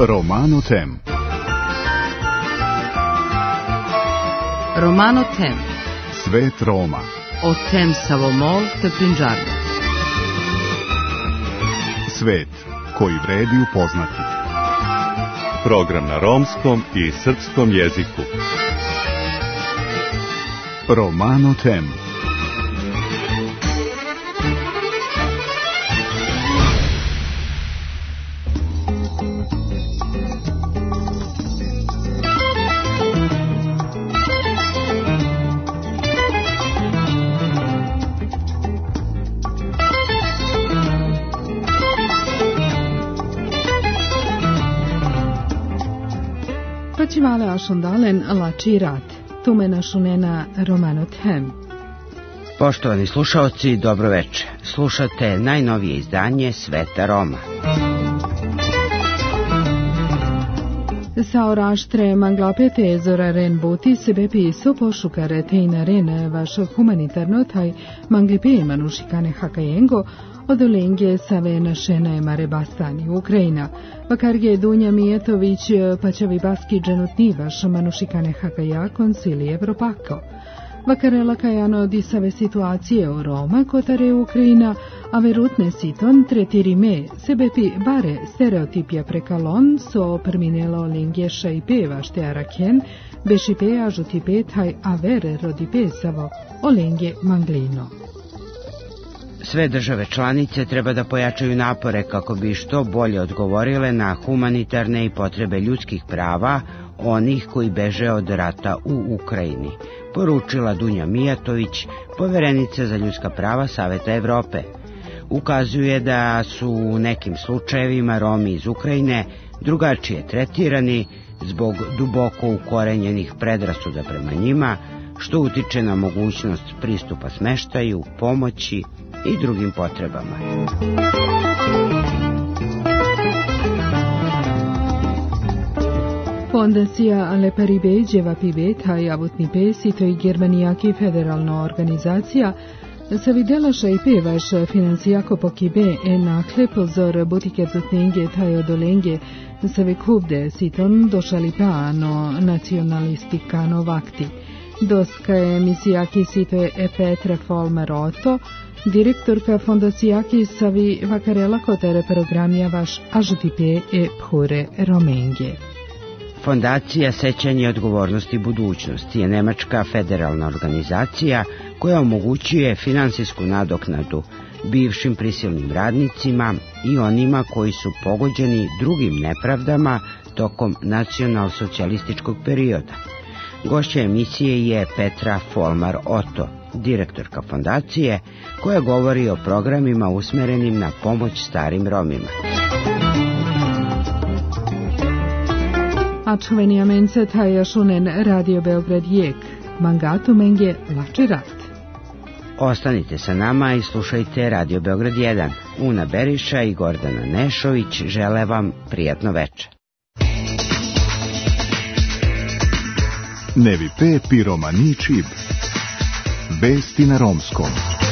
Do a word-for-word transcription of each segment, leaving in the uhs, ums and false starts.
Romano Tem. Romano Tem. Svet Roma. O Tem Savomol te Prinđarno. Svet koji vredi upoznati. Program na romskom i srpskom jeziku. Romano Tem. Facimale ašondalen lači rat. Tume našunena Romano Tem. Poštovani slušaoci, dobro večer. Slušate najnovije izdanje Sveta Roma. Sao raštre manglapete zoraren buti sebe piso pošukare teinaren vaš humanitarno taj manglipe manušikane hakajengo odolengje save našene mare bastani Ukrajina. Vakarge Dunja Mijetović pačavi baski dženutni vaš manušikane hakaja konsili Evropako. Vakarela kajano di save situacije o Roma kotare Ukrajina, a verutne siton tretirime sebepi bare stereotipja prekalon so perminelo lingješa i peva šte araken, bešipe ažutipe taj avere rodipe savo olengje manglino. Sve države članice treba da pojačaju napore kako bi što bolje odgovorile na humanitarne i potrebe ljudskih prava onih koji beže od rata u Ukrajini, poručila Dunja Mijatović, poverenica za ljudska prava Saveta Evrope. Ukazuje da su u nekim slučajevima Romi iz Ukrajine drugačije tretirani zbog duboko ukorenjenih predrasuda prema njima, što utiče na mogućnost pristupa smeštaju, pomoći i drugim potrebama. Fondacija Ale Paribe Dževapibe taj avutnipe sito i Germanijaki federalna organizacija sa videlaša i pevaš financijako pokibe e nakle pozor butike zutnenge taj odolenge sa vekubde siton došali paano nacionalistikano vakti. Doska je misijaki sito je Petra Folmer-Otto, direktorka fondacijaki savi vakarela kotere programija vaš ažutipe e phure romenge. Fondacija Sećanje i odgovornosti budućnosti je nemačka federalna organizacija koja omogućuje finansijsku nadoknadu bivšim prisilnim radnicima i onima koji su pogođeni drugim nepravdama tokom nacionalsocijalističkog perioda. Gošća emisije je Petra Folmer-Otto, direktorka fondacije, koja govori o programima usmerenim na pomoć starim Romima. A čuveni amence taja šunen Radio Beograd jek, mangatu menge lači rat. Ostanite sa nama i slušajte Radio Beograd jedan. Una Beriša i Gordana Nešović žele vam prijatno večer. Nevi pe piromani čib. Vesti na romskom.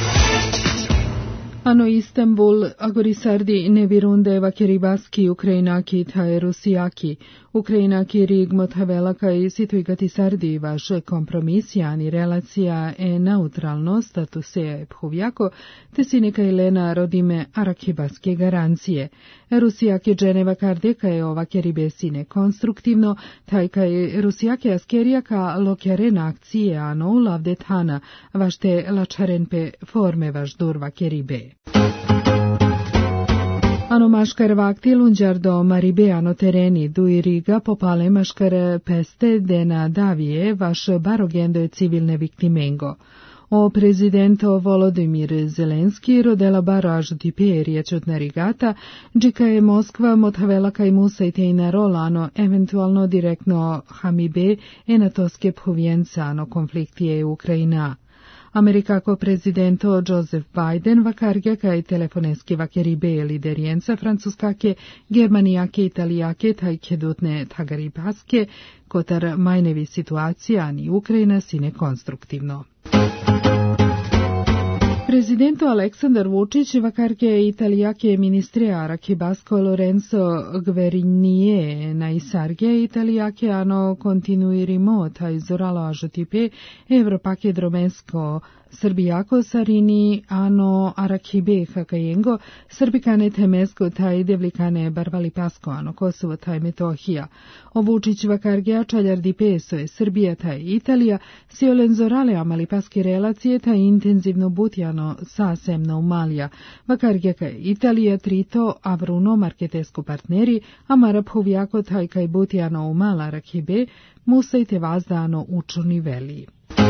Ano Istanbul, agorisardi nevirunde vakeribaski Ukrajinaki taj Rusijaki. Ukrajinaki rig mothavelaka i situigati sardi vaš kompromisijani relacija e neutralno statuseja e phovjako, te si neka Elena rodime arakibaske garancije. Rusijake dženeva kardeka je ova keribesine konstruktivno, taj kaj Rusijake askerijaka lokjarena akcije ano ulavdetana, vašte lačarenpe forme vaš durva keribe. Ano maškar vakti lunđardo maribe ano tereni duj riga popale maškar peste dena davije vaš barogendo je civilne viktimengo. O prezidento Volodimir Zelenski rodela baro ažutipe riječutna rigata, džika je Moskva mothavelaka i musa i tejna rolano eventualno direktno hamibe enatoske phovjencano konfliktije Ukrajina. Amerikako prezidento Joseph Biden vakargjaka i telefoneski vakeribe liderijenca francuskake, germanijake, italijake taj kedutne tagaribaske, kotar majnevi situacija ani Ukrajina sine konstruktivno. Presidento Aleksandar Vučić vakarke Italijake ministre Archibasco Lorenzo Gverignie na isarge Italijake ano continuirimo taj zoralo ajotipe Evropake dromensko Srbijako sarini ano Arakibe hakajengo Srbikane temesko taj devlikane barvali pasko ano Kosovo taj Metohija. O Vučić vakarge čaljardi peso je Srbija taj Italija si olenzorale amali paske relacije taj intenzivno butjano sasemna umalja. Vakarge kaj Italija trito avruno marketesko partneri amara phovjako taj kaj butjano umala Arakibe musajte vazdano učuni veli.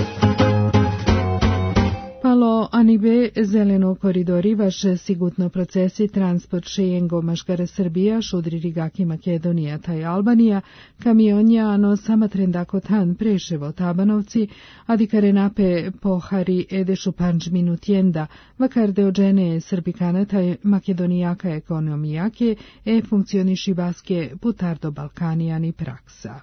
Palo anibe zeleno koridori vaše sigutno procesi transport šejengo maškara Srbija, šudri rigaki Makedonija taj Albanija, kamionja ano sama trendako tan Preševo Tabanovci, adikare nape pohari edešu panč minutjenda, vakarde ođene Srbikane taj Makedonijaka ekonomijake e funkcioniši baske putardo Balkanijani praksa.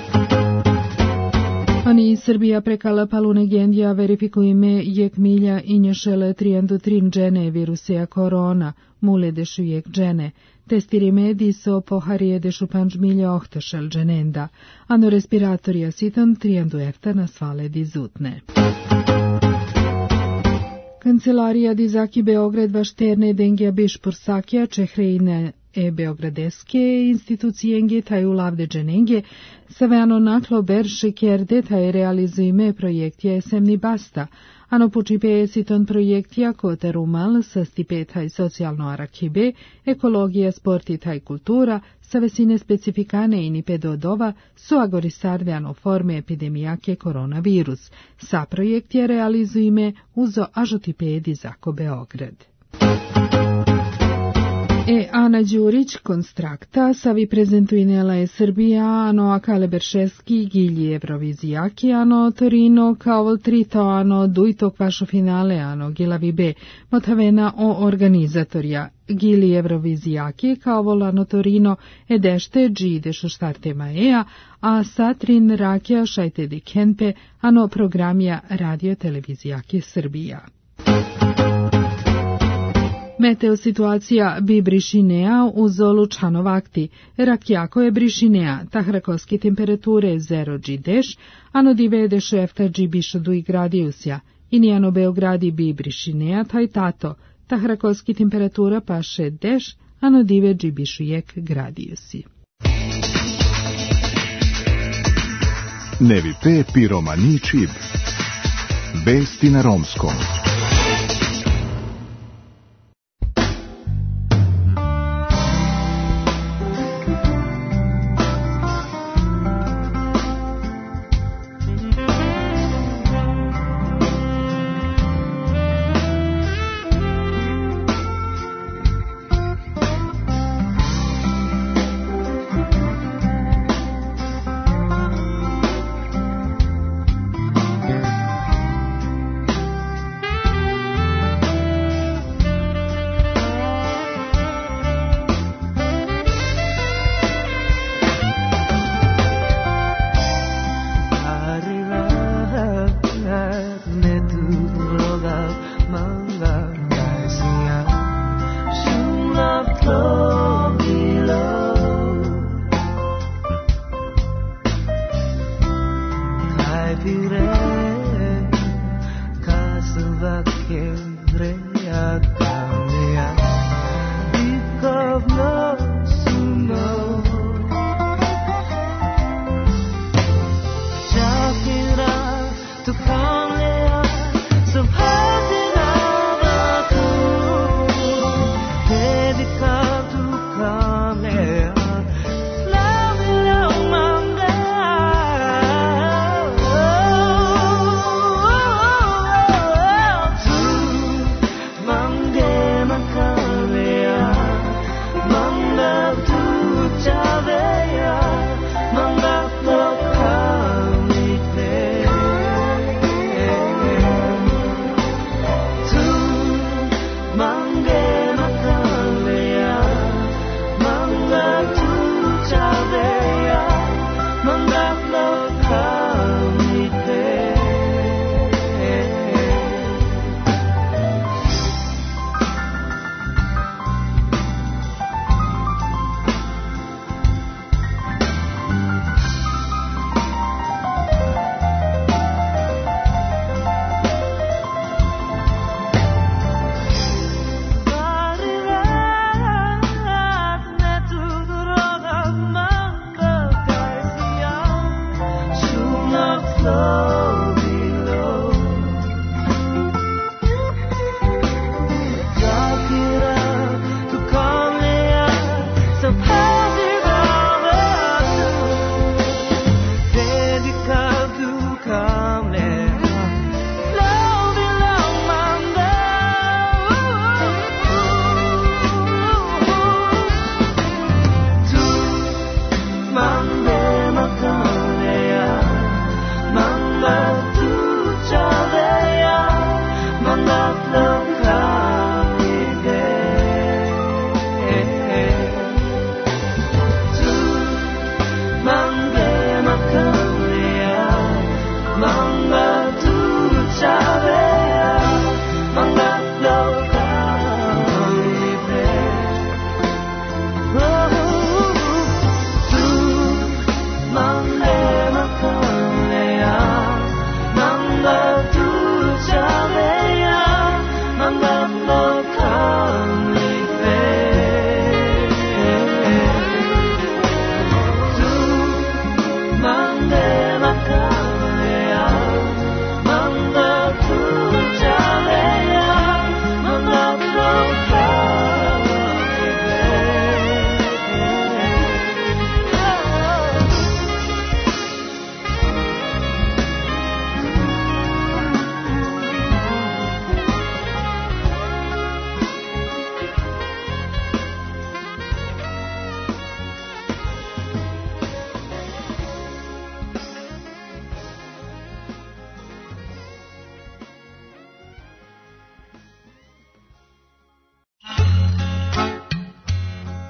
Ani Srbija prekala palune gendija verifikujeme jek milja inješele trijendu trin džene virusea korona, mule dešu jek džene. Testirime diso poharije dešu panč milja ohtešel dženenda, ano respiratorija sitan trijendu erta na svale dizutne. Kancelarija dizaki Beograd vašterne dengija biš pursakija čehrejne e beogradeske institucijenge taj ulavde dženenge, saveano naklo berše kjerde taj realizujme projektija esemni basta, ano pučipe siton projektija kote rumal sa stipe taj socijalno Arakibe, ekologija, sport i taj kultura, sa vesine specifikane ini pedodova su agorisarde ano forme epidemijake koronavirus. Sa projektija realizujme uzo ažotipe dizako Beograd. E Ana Đurić konstrakta savi prezentuinela je Srbija ano akale beršeski gilji Eurovizijaki ano Torino kao trito ano dujto kvašo finale ano gilavi be motavena o organizatorja gili Eurovizijaki kao volano Torino edešte džide šo štarte maea a satrin rakija šajte dikenpe ano programija radio televizijaki Srbija. Meteo situacija bi Brišinea u zolu Čanovakti, rakjako je Brišinea, tahrakoski temperature zero džideš, ano dive dešo efta džibišo duj gradiusja, inijano Beogradi bi Brišinea taj tato, tahrakoski temperatura paše deš, ano dive džibišu jek gradiusi. Nevi pe piromani čib. Vesti na romskom.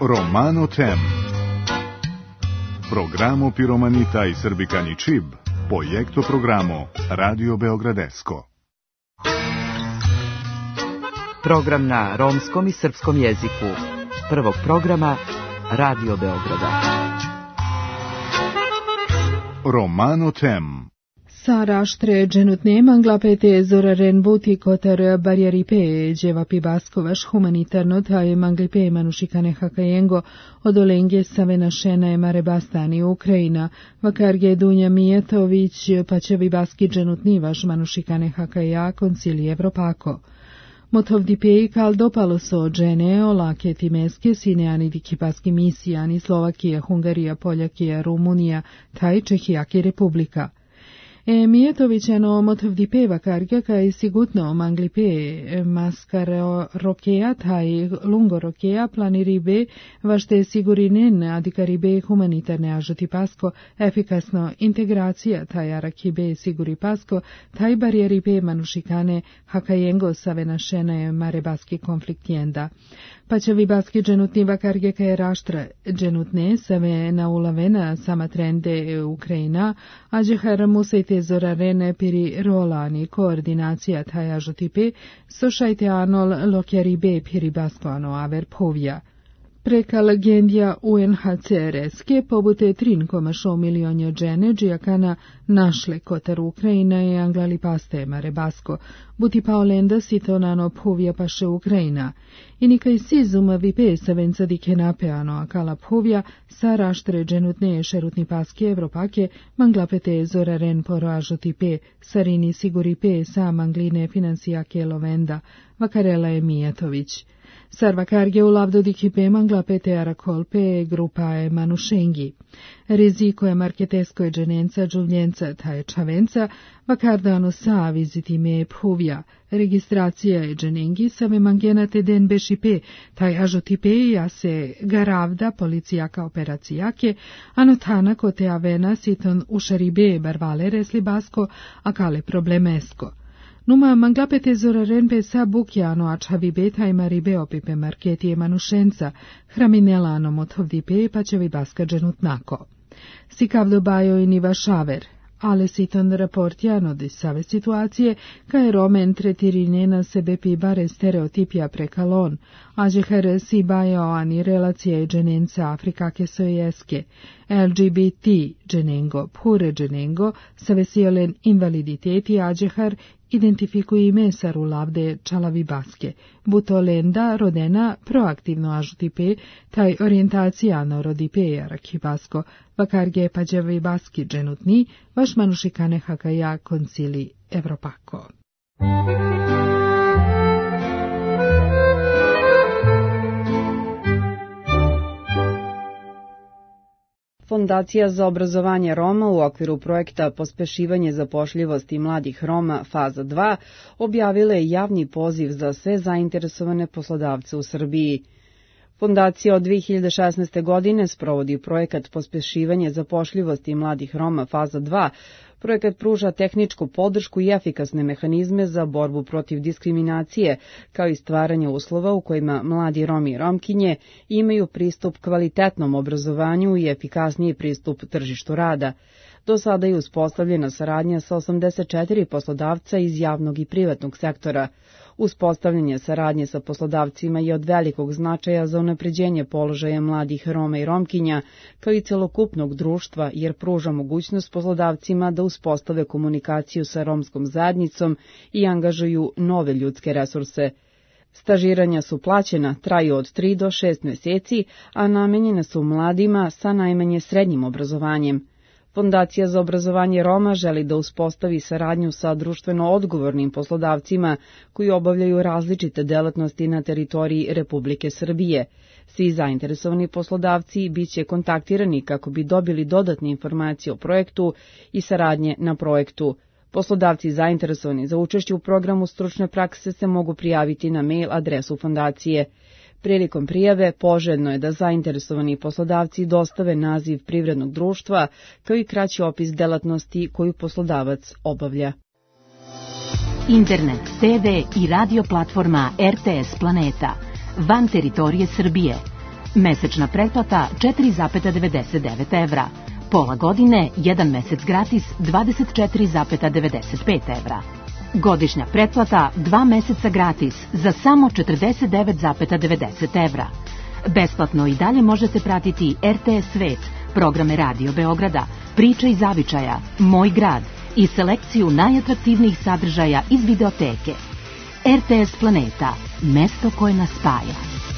Romano Tem. Programo Piromanita i Srbikani Čib, projekto programo Radio Beogradesko. Program na romskom i srpskom jeziku. Prvog programa Radio Beograda. Romano Tem. Sara štre dženutne manglapete zoraren buti kotar barjeripe dževapi baskovaš humanitarno taj manglipe manušikane hakajengo odolenge savena šena je mare bastani Ukrajina vakarge Dunja Mijetović pačevi baski dženutni vaš manušikane hakaja koncili Evropako. Motovdipei kal dopalo so džene olake timeske sineani dikipaski misijani Slovakija, Hungarija, Poljakija, Rumunija, taj Čehijaki Republika. E Mijetovićano motovdipeva karga kaj sigutno manglipe maskar rokea taj lungo rokea planiribe vašte sigurinen adikaribe humanitarne ažoti pasko efikasno integracija taj arakibe siguri pasko taj barijeribe manušikane hakajengo savena šene marebaski konfliktjenda. Pačevi baski dženutni vakarge kaj raštra dženutne save na ulavena sama trende Ukrajina, a džehar musejte zorarene piri rolani koordinacija taja žotipe, sošajte anol lokjaribe piri basko ano aver povja. Preka legendja U N H C R-ske pobute tri zarez šest milionja džene džijakana našle kotar Ukrajina i anglali paste mare basko, buti paolenda sitonano povja paše Ukrajina. I nikaj sizuma vipe savenca dike napeano akala povja sa raštre dženutne šerutni paske Evropake manglapete zoraren poražo tipe sarini siguripe sa mangline finansijake lovenda vakarela je Mijetović. Sarvakarge u lavdo dikipe manglapete arakolpe grupa je manušengi. Riziko je marketesko je dženenca džuvljenca taje čavenca, vakardano sa vizitime puvja. Registracija je dženengi same mangenate den bešipe, taj ažotipe ja se garavda policijaka operacijake, anotana kote avena siton ušaribe barvale resli basko, a kale problemesko. Numa manglapete zoraren pe sa bukjano a čavibe taj maribe opipe marketije manušenca, hraminelano motovdipe pa će vi baska dženutnako. Sikavdo bajo i niva šaver, ale siton raportjano di save situacije, kaj romen tretirine na sebe pi bare stereotipija prekalon, a džeher si bajo ani relacije dženenca Afrikake sojeske, L G B T dženengo, pure dženengo, save siolen invaliditeti a džehar identifikuje ime saru lavde čalavi baske, buto lenda rodena proaktivno ažutipe, taj orijentacijano rodipe jaraki basko, vakarge pađevi baski dženutni, vaš manušikane hakaja koncili Evropako. Fondacija za obrazovanje Roma u okviru projekta Pospešivanje zapošljivosti mladih Roma faza dva objavila je javni poziv za sve zainteresovane poslodavce u Srbiji. Fondacija od dve hiljade šesnaeste. godine sprovodi projekat Pospešivanje zapošljivosti mladih Roma faza dva. Projekat pruža tehničku podršku i efikasne mehanizme za borbu protiv diskriminacije, kao i stvaranje uslova u kojima mladi Romi i Romkinje imaju pristup kvalitetnom obrazovanju i efikasniji pristup tržištu rada. Do sada je uspostavljena saradnja sa osamdeset četiri poslodavca iz javnog i privatnog sektora. Uspostavljanje saradnje sa poslodavcima je od velikog značaja za unapređenje položaja mladih Roma i Romkinja, kao i celokupnog društva, jer pruža mogućnost poslodavcima da uspostave komunikaciju sa romskom zajednicom i angažuju nove ljudske resurse. Stažiranja su plaćena, traju od tri do šest meseci, a namenjena su mladima sa najmanje srednjim obrazovanjem. Fondacija za obrazovanje Roma želi da uspostavi saradnju sa društveno odgovornim poslodavcima koji obavljaju različite delatnosti na teritoriji Republike Srbije. Svi zainteresovani poslodavci biće kontaktirani kako bi dobili dodatne informacije o projektu i saradnje na projektu. Poslodavci zainteresovani za učešće u programu stručne prakse se mogu prijaviti na mail adresu fondacije. Prilikom prijave poželjno je da zainteresovani poslodavci dostave naziv privrednog društva kao i kraći opis delatnosti koju poslodavac obavlja. Internet, te ve i radio platforma R T S Planeta van teritorije Srbije. Mesečna pretplata četiri zarez devedeset devet evra. Pola godine, jedan mesec gratis dvadeset četiri zarez devedeset pet evra. Godišnja pretplata dva meseca gratis za samo četrdeset devet zarez devedeset evra. Besplatno i dalje možete pratiti R T S Svet, programe Radio Beograda, Priče iz zavičaja, Moj grad i selekciju najatraktivnijih sadržaja iz videoteke. R T S Planeta, mesto koje nas spaja.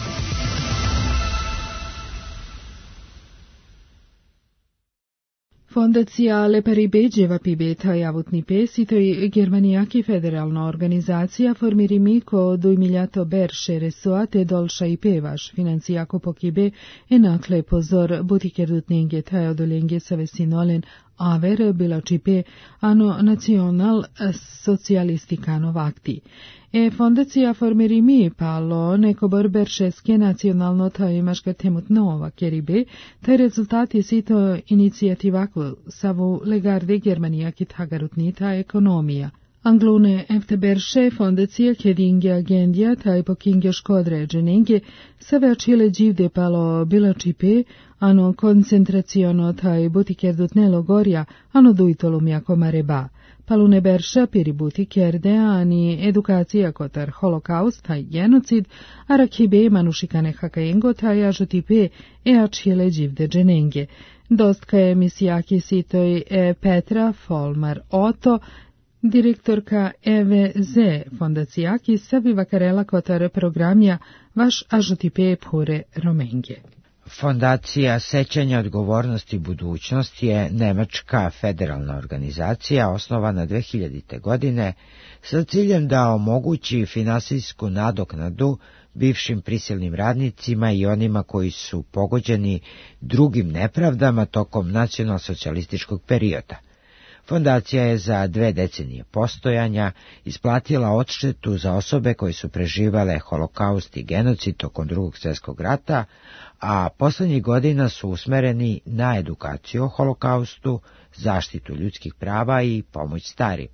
Fondacija Le Paribegeva Pibeta javutni pesitoj Germanijaki federalna organizacija formirimi ko dujmiljato berše resoate dolša i pevaš financijako pokibe enakle pozor butikerdutnenge tajo dolenge savesinolen aver bila čipe ano nacional socialistikano vakti. E fondacija formirimi palo neko borberšeske nacionalno tajmaška temut nova keribe, taj rezultat je sito inicijativako savu legarde Germanijaki tagarutnita ekonomija. Anglune efteberše fondacija kedinge agendija taj pokingeško određenenge sa većile dživde palo bila čipe, ano koncentraciono taj butikerdutne logorja, ano dujtolum jako mareba. Palune berša piributi kerde, ani edukacija kotar holokaust, taj genocid, a rakibe manušikane hakajengo, taj ažutipe e ačile dživde dženenge. Dostka je misijaki sitoj e Petra Folmar Oto, direktorka E V Z fondacijaki savi vakarela kotar programja vaš ažutipe pure romenge. Fondacija Sećanja odgovornosti budućnost je nemačka federalna organizacija osnovana dve hiljadite. godine sa ciljem da omogući finansijsku nadoknadu bivšim prisilnim radnicima i onima koji su pogođeni drugim nepravdama tokom nacionalsocijalističkog perioda. Fondacija je za dve decenije postojanja isplatila odštetu za osobe koje su preživale holokaust i genocid tokom drugog svjetskog rata, a poslednjih godina su usmereni na edukaciju o holokaustu, zaštitu ljudskih prava i pomoć starim.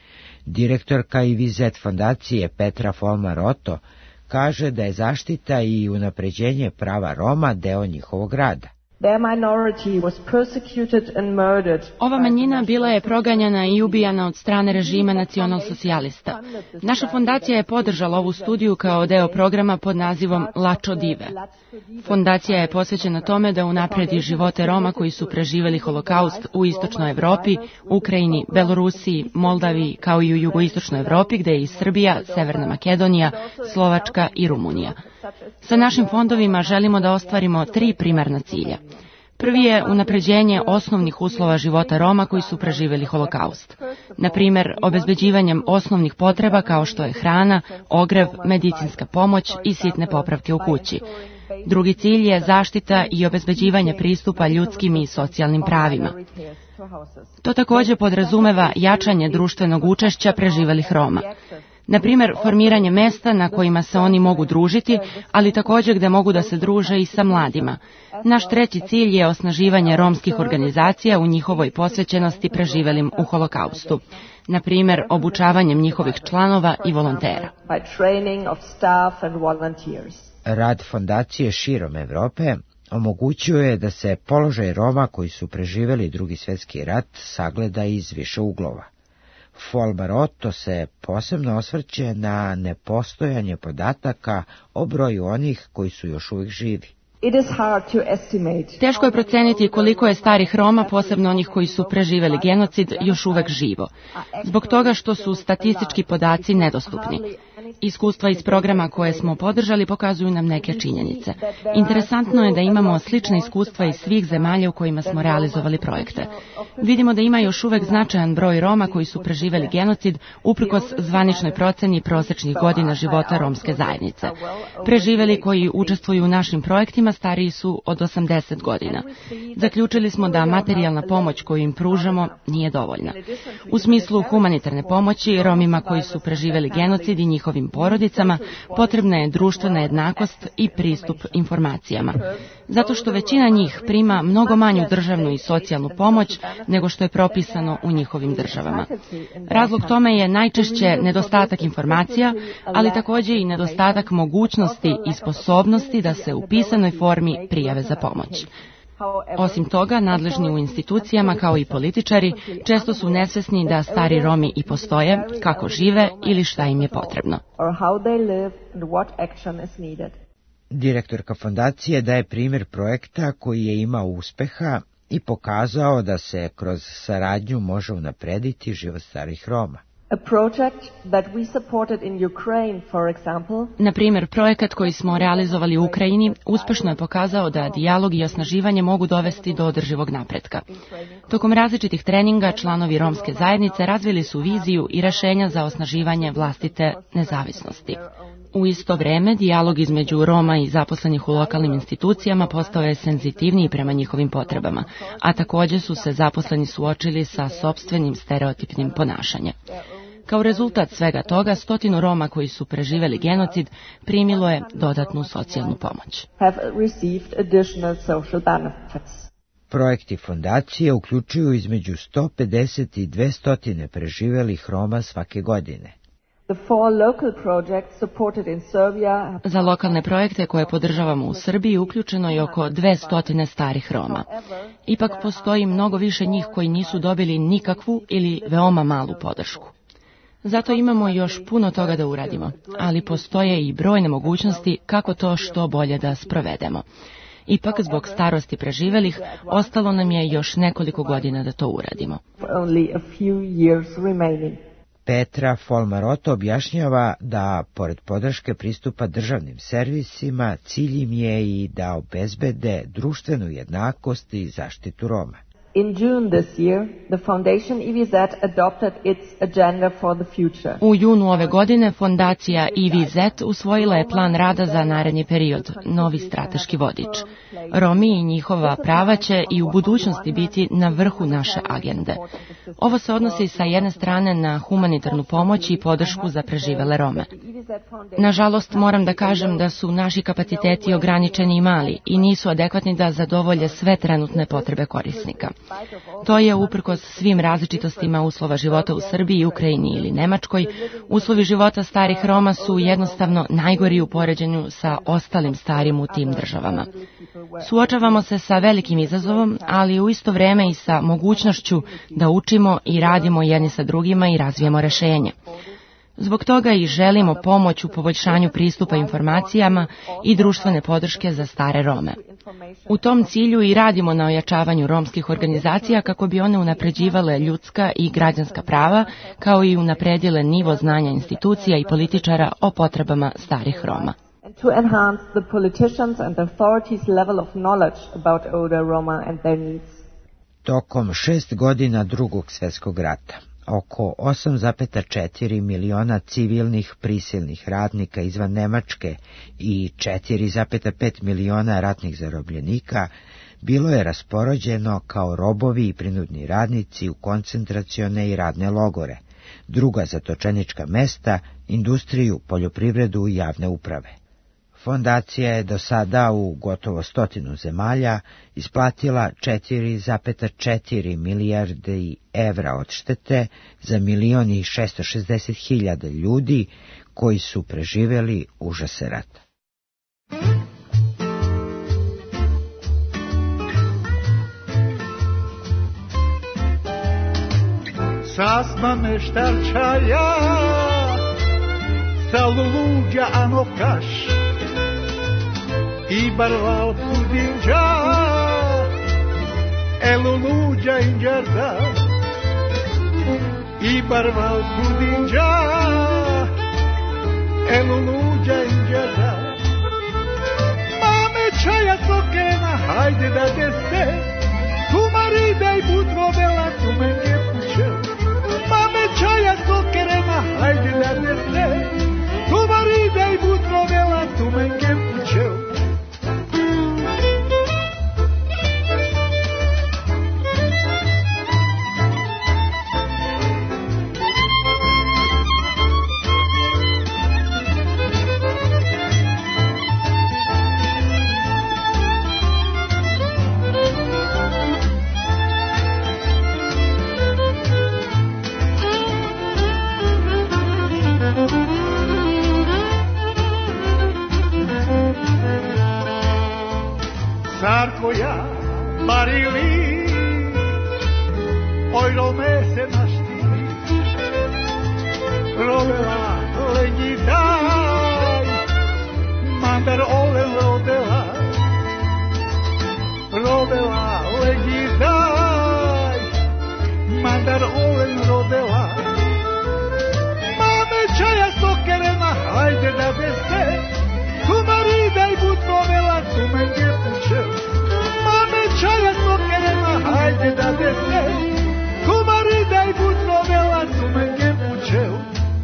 Direktorka I V Z fondacije Petra Folmar Oto kaže da je zaštita i unapređenje prava Roma deo njihovog rada. Ova manjina bila je proganjana i ubijana od strane režima nacionalsocijalista. Naša fondacija je podržala ovu studiju kao deo programa pod nazivom Lačo Dive. Fondacija je posvećena tome da unapredi živote Roma koji su preživeli holokaust u istočnoj Evropi, Ukrajini, Belorusiji, Moldaviji, kao i u jugoistočnoj Evropi gde je i Srbija, Severna Makedonija, Slovačka i Rumunija. Sa našim fondovima želimo da ostvarimo tri primarna cilja. Prvi je unapređenje osnovnih uslova života Roma koji su preživeli holokaust. Na primjer, obezbeđivanjem osnovnih potreba kao što je hrana, ogrev, medicinska pomoć i sitne popravke u kući. Drugi cilj je zaštita i obezbeđivanje pristupa ljudskim i socijalnim pravima. To također podrazumeva jačanje društvenog učešća preživelih Roma. Na primjer, formiranje mesta na kojima se oni mogu družiti, ali također gde mogu da se druže i sa mladima. Naš treći cilj je osnaživanje romskih organizacija u njihovoj posvećenosti preživelim u holokaustu. Na primjer, obučavanjem njihovih članova i volontera. Rad fondacije širom Evrope omogućuje da se položaj Roma koji su preživeli Drugi svjetski rat sagleda iz više uglova. Folmar Oto se posebno osvrće na nepostojanje podataka o broju onih koji su još uvijek živi. Teško je proceniti koliko je starih Roma, posebno onih koji su preživeli genocid, još uvek živo, zbog toga što su statistički podaci nedostupni. Iskustva iz programa koje smo podržali pokazuju nam neke činjenice. Interesantno je da imamo slična iskustva iz svih zemalja u kojima smo realizovali projekte. Vidimo da ima još uvek značajan broj Roma koji su preživeli genocid uprkos zvaničnoj proceni prosečnih godina života romske zajednice. Preživeli koji učestvuju u našim projektima stariji su od osamdeset godina. Zaključili smo da materijalna pomoć koju im pružamo nije dovoljna. U smislu humanitarne pomoći Romima koji su preživeli genocid i njihovim romskim porodicama potrebna je društvena jednakost i pristup informacijama, zato što većina njih prima mnogo manju državnu i socijalnu pomoć nego što je propisano u njihovim državama. Razlog tome je najčešće nedostatak informacija, ali također i nedostatak mogućnosti i sposobnosti da se u pisanoj formi prijave za pomoć. Osim toga, nadležni u institucijama kao i političari često su nesvesni da stari Romi i postoje, kako žive ili šta im je potrebno. Direktorka fondacije daje primjer projekta koji je imao uspeha i pokazao da se kroz saradnju može unaprediti život starih Roma. Na primjer, projekat koji smo realizovali u Ukrajini uspešno je pokazao da dijalog i osnaživanje mogu dovesti do održivog napretka. Tokom različitih treninga članovi romske zajednice razvili su viziju i rešenja za osnaživanje vlastite nezavisnosti. U isto vreme, dijalog između Roma i zaposlenih u lokalnim institucijama postao je senzitivniji prema njihovim potrebama, a također su se zaposleni suočili sa sopstvenim stereotipnim ponašanjem. Kao rezultat svega toga, stotinu Roma koji su preživeli genocid primilo je dodatnu socijalnu pomoć. Projekti fondacije uključuju između sto pedeset i dvesta preživelih Roma svake godine. Za lokalne projekte koje podržavamo u Srbiji uključeno je oko dvesta starih Roma. Ipak postoji mnogo više njih koji nisu dobili nikakvu ili veoma malu podršku. Zato imamo još puno toga da uradimo, ali postoje i brojne mogućnosti kako to što bolje da sprovedemo. Ipak, zbog starosti preživelih, ostalo nam je još nekoliko godina da to uradimo. Petra Folmaroto objašnjava da, pored podrške pristupa državnim servisima, cilj im je i da obezbede društvenu jednakost i zaštitu Roma. In June this year, the Foundation I V Z adopted its agenda for the future. U junu ove godine fondacija I V Z usvojila je plan rada za naredni period, novi strateški vodič. Romi i njihova prava će i u budućnosti biti na vrhu naše agende. Ovo se odnosi sa jedne strane na humanitarnu pomoć i podršku za preživele Rome. Nažalost, moram da kažem da su naši kapaciteti ograničeni i mali i nisu adekvatni da zadovolje sve trenutne potrebe korisnika. To je uprkos svim različitostima uslova života u Srbiji, Ukrajini ili Nemačkoj. Uslovi života starih Roma su jednostavno najgori u poređenju sa ostalim starim u tim državama. Suočavamo se sa velikim izazovom, ali u isto vreme i sa mogućnošću da učimo i radimo jedni sa drugima i razvijemo rešenje. Zbog toga i želimo pomoć u poboljšanju pristupa informacijama i društvene podrške za stare Rome. U tom cilju i radimo na ojačavanju romskih organizacija kako bi one unapređivale ljudska i građanska prava, kao i unapredile nivo znanja institucija i političara o potrebama starih Roma. To enhance the politicians and authorities' level of knowledge about older Roma and their needs. Tokom šest godina Drugog svjetskog rata, oko osam zarez četiri miliona civilnih prisilnih radnika izvan Nemačke i četiri zarez pet miliona ratnih zarobljenika bilo je raspoređeno kao robovi i prinudni radnici u koncentracione i radne logore, druga zatočenička mesta, industriju, poljoprivredu i javne uprave. Fondacija je do sada u gotovo stotinu zemalja isplatila četiri zarez četiri milijarde evra odštete za milion i šesto šezdeset hiljada ljudi koji su preživjeli užase rata. Sasma meštarčaja, saluluđa anokaš, i barval kudinđa, eluluđa inđarda, i barval kudinđa, eluluđa inđarda. Mame čaja sokerena, hajde da dese, tu marida i butro bela, tu menge puće. Mame čaja sokerena, hajde da dese, tu marida i butro bela, tu menge puće. da dese, tu marida i butno vela, tu menge pučel. Mame čaja sokerena, hajde da dese, tu marida i butno vela, tu menge pučel.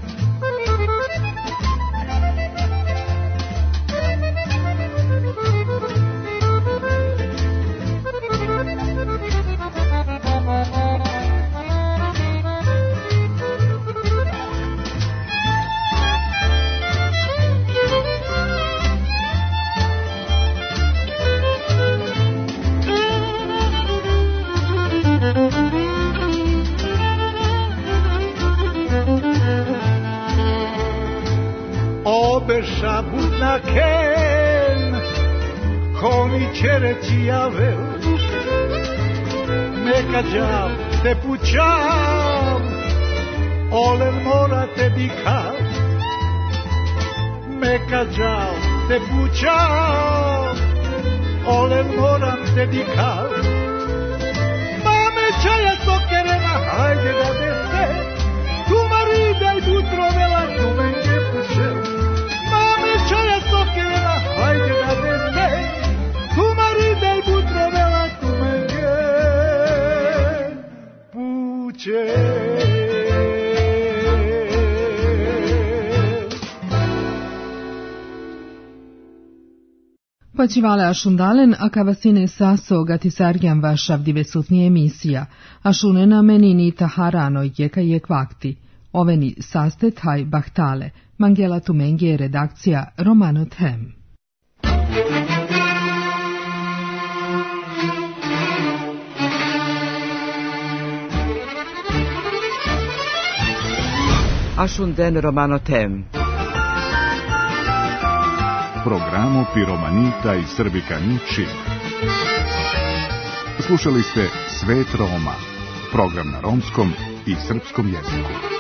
Obeša butna ken, komi čereci javel, neka džav te pučam, olen mora te bikav, neka džav te pučam, olen moram te bikav. Mame čaja sokerena, hajde da dese, tu marida i butro vela, tu menge pučel. Mame čaja sokerena, hajde da dese, tu marida i butro vela, tu menge pučel. Počivale ašundalen, a kavasine saso gatisarjan vašav divesutni emisija, ašunena menini taharano jeka jek vakti. Oveni saste taj bahtale, Mangela Tumenge redakcija Romano Them. Ašunden Romano Them. Programo Piromanita i Srbikani Čib. Slušali ste Svet Roma, program na romskom i srpskom jeziku.